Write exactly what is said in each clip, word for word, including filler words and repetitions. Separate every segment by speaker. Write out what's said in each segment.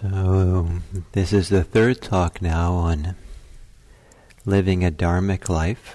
Speaker 1: So, this is the third talk now on living a dharmic life.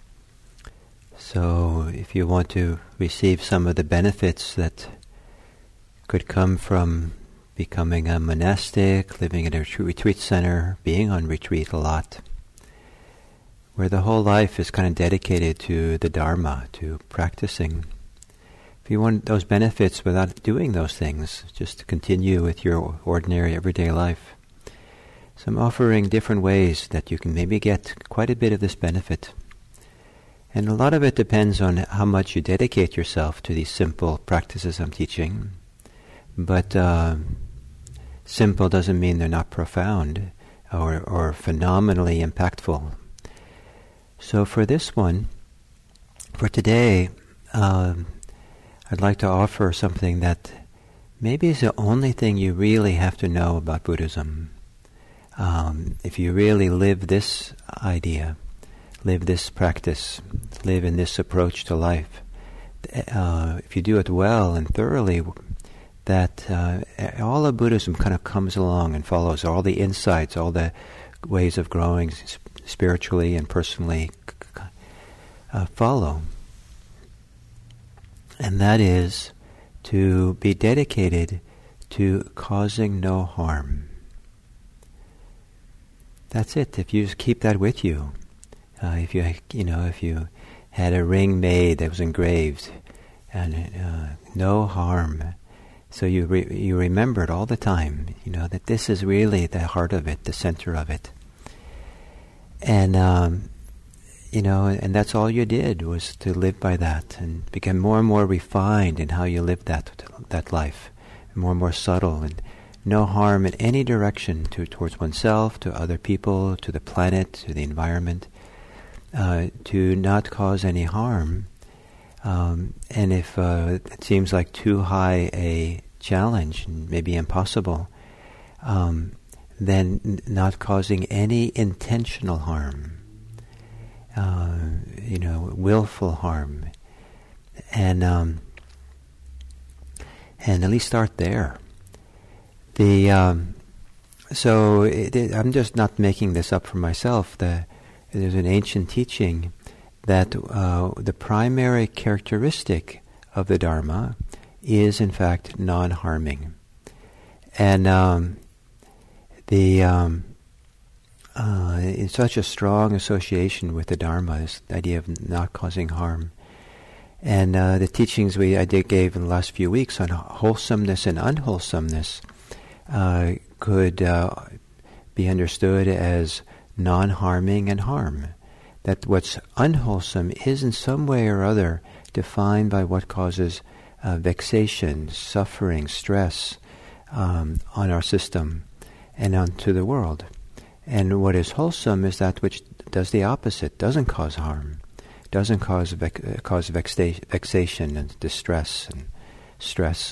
Speaker 1: So, if you want to receive some of the benefits that could come from becoming a monastic, living in a retreat center, being on retreat a lot, where the whole life is kind of dedicated to the Dharma, to practicing. If you want those benefits without doing those things, just to continue with your ordinary everyday life. So I'm offering different ways that you can maybe get quite a bit of this benefit. And a lot of it depends on how much you dedicate yourself to these simple practices I'm teaching. But uh, simple doesn't mean they're not profound or, or phenomenally impactful. So for this one, for today, uh, I'd like to offer something that maybe is the only thing you really have to know about Buddhism. Um, if you really live this idea, live this practice, live in this approach to life, uh, if you do it well and thoroughly, that uh, all of Buddhism kind of comes along and follows all the insights, all the ways of growing spiritually and personally uh, follow. And that is to be dedicated to causing no harm. That's it. If you just keep that with you, uh, if you you know if you had a ring made that was engraved, and uh, no harm, so you re- you remember it all the time. You know that this is really the heart of it, the center of it, and. Um, You know, and that's all you did was to live by that and become more and more refined in how you lived that that life, more and more subtle, and no harm in any direction to towards oneself, to other people, to the planet, to the environment, uh, to not cause any harm. Um, and if uh, it seems like too high a challenge, and maybe impossible, um, then n- not causing any intentional harm. Uh, you know, willful harm, and um, and at least start there. The um, so it, it, I'm just not making this up for myself. The, there's an ancient teaching that uh, the primary characteristic of the Dharma is, in fact, non-harming, and um, the. Um, Uh, in such a strong association with the Dharma, this idea of not causing harm. And uh, the teachings we I did gave in the last few weeks on wholesomeness and unwholesomeness uh, could uh, be understood as non-harming and harm. That what's unwholesome is in some way or other defined by what causes uh, vexation, suffering, stress um, on our system and onto the world. And what is wholesome is that which does the opposite, doesn't cause harm, doesn't cause vex- uh, cause vexa- vexation and distress and stress.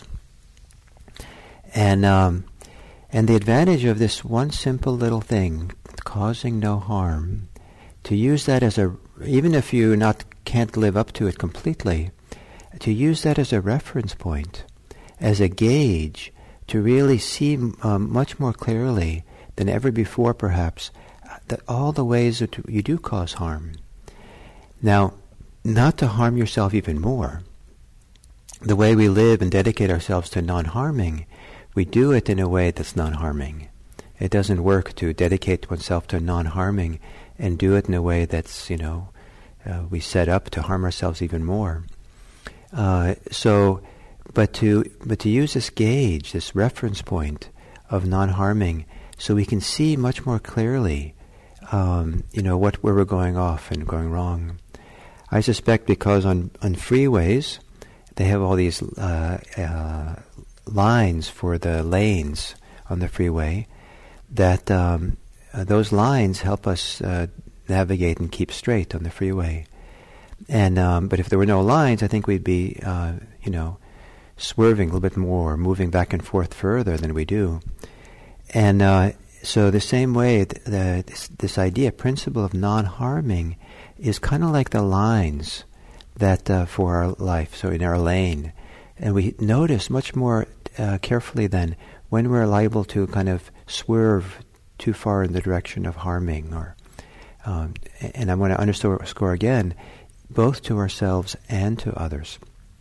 Speaker 1: And um, and the advantage of this one simple little thing, causing no harm, to use that as a, even if you not can't live up to it completely, to use that as a reference point, as a gauge, to really see um, much more clearly than ever before, perhaps, that all the ways that you do cause harm. Now, not to harm yourself even more. The way we live and dedicate ourselves to non-harming, we do it in a way that's non-harming. It doesn't work to dedicate oneself to non-harming and do it in a way that's, you know, uh, we set up to harm ourselves even more. Uh, so, but to but to use this gauge, this reference point of non-harming, so we can see much more clearly, um, you know, what where we're going off and going wrong. I suspect because on, on freeways, they have all these uh, uh, lines for the lanes on the freeway, that um, uh, those lines help us uh, navigate and keep straight on the freeway. And um, but if there were no lines, I think we'd be, uh, you know, swerving a little bit more, moving back and forth further than we do. And uh, so the same way, th- the, this, this idea, principle of non-harming, is kind of like the lines that uh, for our life, so in our lane. And we notice much more uh, carefully then when we're liable to kind of swerve too far in the direction of harming, or um, and I want to underscore again, both to ourselves and to others.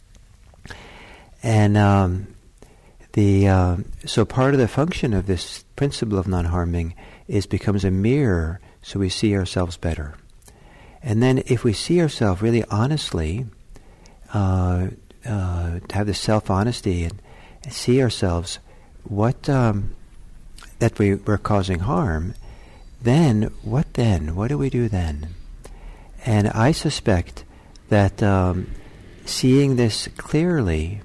Speaker 1: And um, the uh, so part of the function of this principle of non-harming is becomes a mirror, so we see ourselves better. And then if we see ourselves really honestly, uh, uh, to have the self-honesty and, and see ourselves what um, that we, we're causing harm, then what then? What do we do then? And I suspect that um, seeing this clearly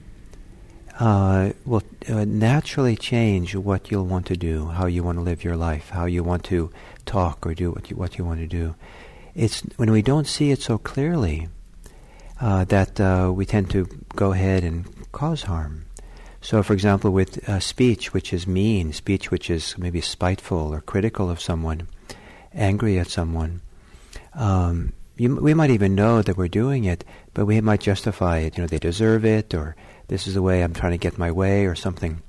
Speaker 1: uh, will uh, naturally change what you'll want to do, how you want to live your life, how you want to talk or do what you, what you want to do. It's when we don't see it so clearly uh, that uh, we tend to go ahead and cause harm. So, for example, with uh, speech which is mean, speech which is maybe spiteful or critical of someone, angry at someone, um, you, we might even know that we're doing it, but we might justify it. You know, they deserve it, or this is the way I'm trying to get my way, or something.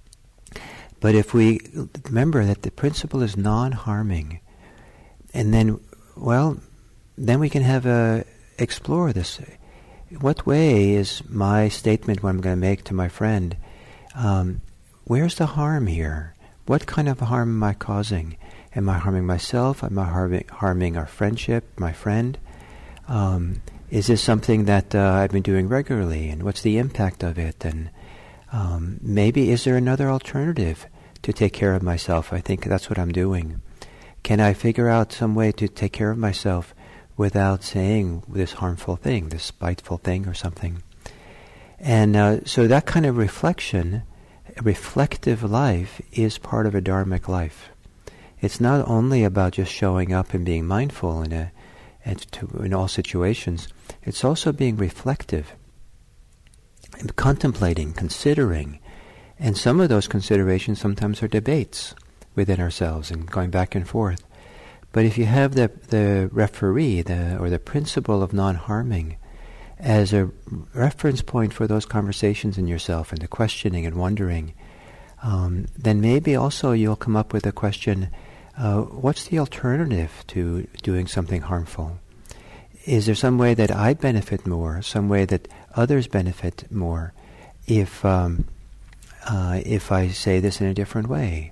Speaker 1: But if we remember that the principle is non-harming, and then, well, then we can have a explore this. What way is my statement, what I'm going to make to my friend, um, where's the harm here? What kind of harm am I causing? Am I harming myself? Am I harming, harming our friendship, my friend? Um, is this something that uh, I've been doing regularly, and what's the impact of it? And um, maybe is there another alternative to take care of myself? I think that's what I'm doing. Can I figure out some way to take care of myself without saying this harmful thing, this spiteful thing or something? And uh, so that kind of reflection, reflective life, is part of a dharmic life. It's not only about just showing up and being mindful in a, and to, in all situations. It's also being reflective, and contemplating, considering. And some of those considerations sometimes are debates within ourselves and going back and forth. But if you have the the referee, the or the principle of non-harming, as a reference point for those conversations in yourself and the questioning and wondering, um, then maybe also you'll come up with a question, uh, what's the alternative to doing something harmful? Is there some way that I benefit more, some way that others benefit more, if um, uh, if I say this in a different way?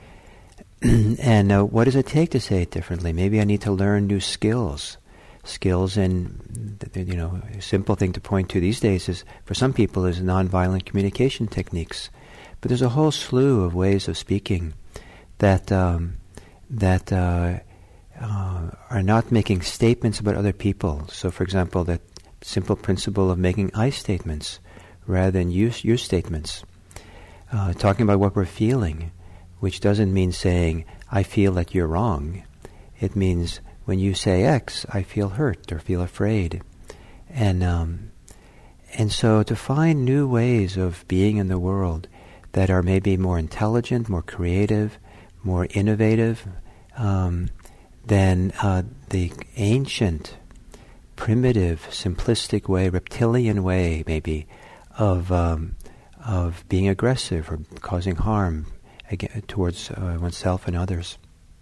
Speaker 1: And uh, what does it take to say it differently? Maybe I need to learn new skills. Skills in, you know, a simple thing to point to these days is, for some people, is nonviolent communication techniques. But there's a whole slew of ways of speaking that um, that uh, uh, are not making statements about other people. So, for example, that simple principle of making I statements rather than you, you statements. Uh, talking about what we're feeling, which doesn't mean saying, I feel that you're wrong. It means, when you say X, I feel hurt or feel afraid. And um, and so to find new ways of being in the world that are maybe more intelligent, more creative, more innovative um, than uh, the ancient, primitive, simplistic way, reptilian way maybe, of, um, of being aggressive or causing harm again, towards uh, oneself and others.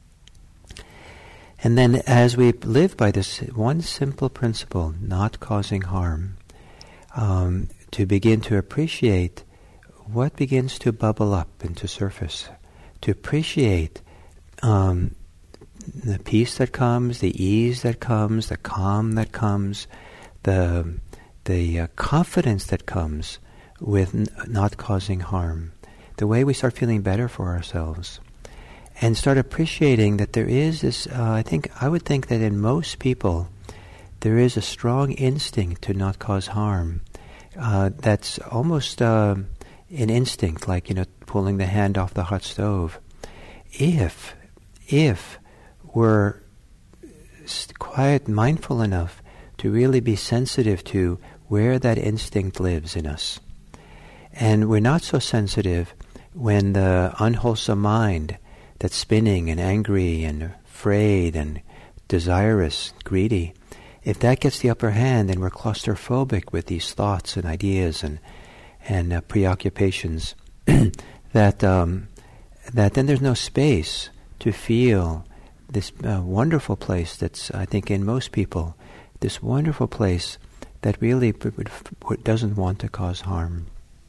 Speaker 1: And then as we live by this one simple principle, not causing harm, um, to begin to appreciate what begins to bubble up into surface, to appreciate um, the peace that comes, the ease that comes, the calm that comes, the, the uh, confidence that comes with n- not causing harm, the way we start feeling better for ourselves. And start appreciating that there is this, uh, I think, I would think that in most people, there is a strong instinct to not cause harm. Uh, that's almost uh, an instinct, like, you know, pulling the hand off the hot stove. If, if we're quiet, mindful enough to really be sensitive to where that instinct lives in us. And we're not so sensitive when the unwholesome mind that's spinning and angry and afraid and desirous, greedy, if that gets the upper hand and we're claustrophobic with these thoughts and ideas and and uh, preoccupations, that um, that then there's no space to feel this uh, wonderful place that's, I think, in most people, this wonderful place that really p- p- doesn't want to cause harm.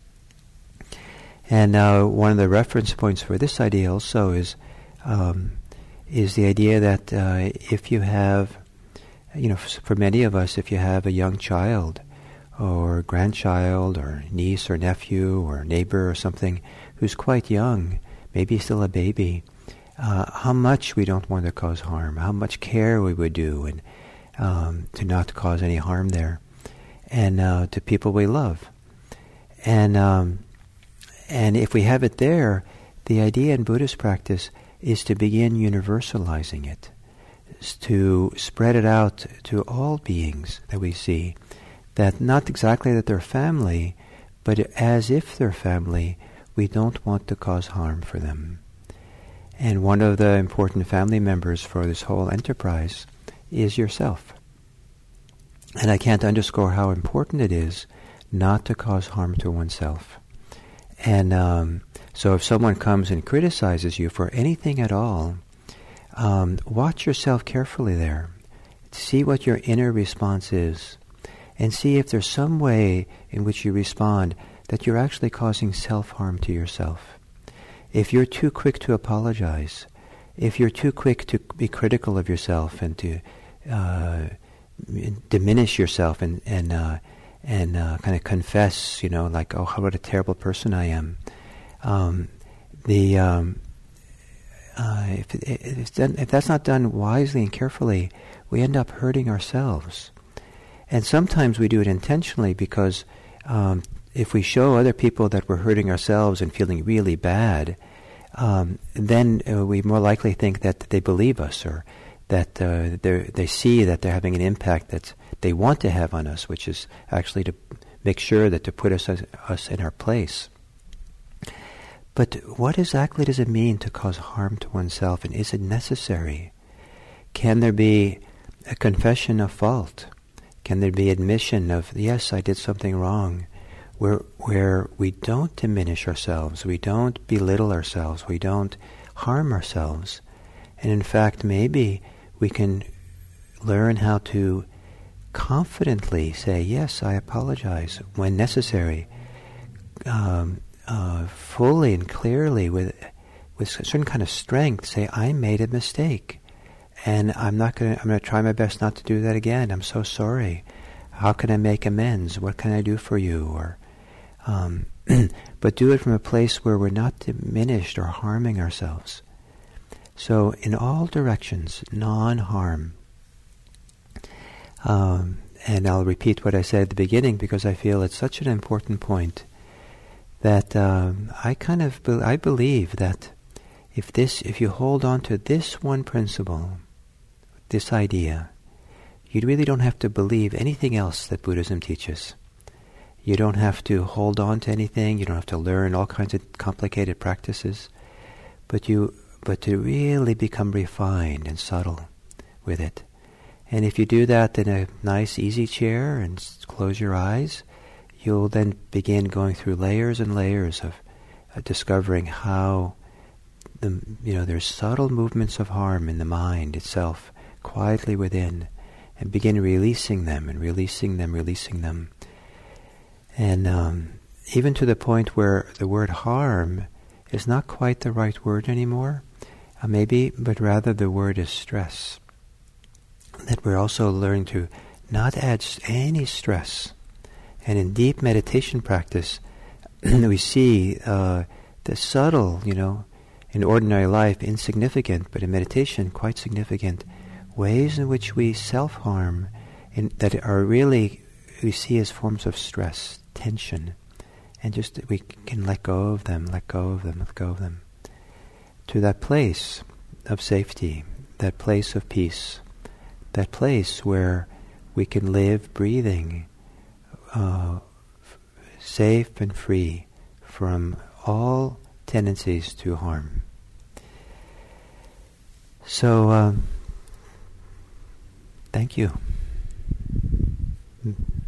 Speaker 1: And uh, one of the reference points for this idea also is um, is the idea that uh, if you have, you know, f- for many of us, if you have a young child or grandchild or niece or nephew or neighbor or something who's quite young, maybe still a baby, uh, how much we don't want to cause harm, how much care we would do and um, to not cause any harm there, and uh, to people we love. And um, and if we have it there, the idea in Buddhist practice is to begin universalizing it, is to spread it out to all beings that we see, that not exactly that they're family, but as if they're family, we don't want to cause harm for them. And one of the important family members for this whole enterprise is yourself. And I can't underscore how important it is not to cause harm to oneself. And um, so if someone comes and criticizes you for anything at all, um, watch yourself carefully there. See what your inner response is. And see if there's some way in which you respond that you're actually causing self-harm to yourself. If you're too quick to apologize, if you're too quick to be critical of yourself and to uh, diminish yourself and and uh, and uh, kind of confess, you know, like, oh, what a terrible person I am. Um, the um, uh, if, if, it's done, if that's not done wisely and carefully, we end up hurting ourselves. And sometimes we do it intentionally because um, if we show other people that we're hurting ourselves and feeling really bad, um, then uh, we more likely think that they believe us, or that uh, they see that they're having an impact that they want to have on us, which is actually to make sure that to put us, us in our place. But what exactly does it mean to cause harm to oneself, and is it necessary? Can there be a confession of fault? Can there be admission of, yes, I did something wrong, where where we don't diminish ourselves, we don't belittle ourselves, we don't harm ourselves, and in fact maybe we can learn how to confidently say, yes, I apologize, when necessary, um, uh, fully and clearly, with with a certain kind of strength, say, I made a mistake. And I'm not going to, I'm going to try my best not to do that again. I'm so sorry. How can I make amends? What can I do for you? Or, um, but do it from a place where we're not diminished or harming ourselves. So in all directions, non-harm. Um, and I'll repeat what I said at the beginning because I feel it's such an important point that um, I kind of, be- I believe that if this, if you hold on to this one principle, this idea, you really don't have to believe anything else that Buddhism teaches. You don't have to hold on to anything. You don't have to learn all kinds of complicated practices. But you, but to really become refined and subtle with it. And if you do that in a nice, easy chair and s- close your eyes, you'll then begin going through layers and layers of uh, discovering how the, you know, there's subtle movements of harm in the mind itself, quietly within, and begin releasing them and releasing them, releasing them. And um, even to the point where the word harm is not quite the right word anymore, uh, maybe, but rather the word is stress. That we're also learning to not add any stress. And in deep meditation practice, we see uh, the subtle, you know, in ordinary life, insignificant, but in meditation, quite significant, ways in which we self-harm in, that are really, we see as forms of stress, tension, and just we can let go of them, let go of them, let go of them, to that place of safety, that place of peace, that place where we can live breathing, uh, f- safe and free from all tendencies to harm. So, um, thank you.